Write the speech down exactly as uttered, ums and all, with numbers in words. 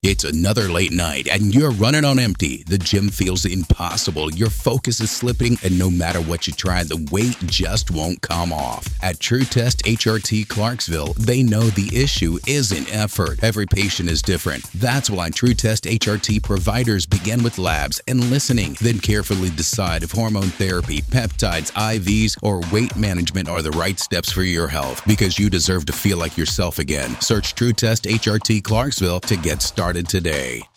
It's another late night and you're running on empty. The gym feels impossible. Your focus is slipping, and no matter what you try, the weight just won't come off. At True Test H R T Clarksville, they know the issue isn't effort. Every patient is different. That's why True Test H R T providers begin with labs and listening, then carefully decide if hormone therapy, peptides, I Vs, or weight management are the right steps for your health, because you deserve to feel like yourself again. Search True Test H R T Clarksville to get started today.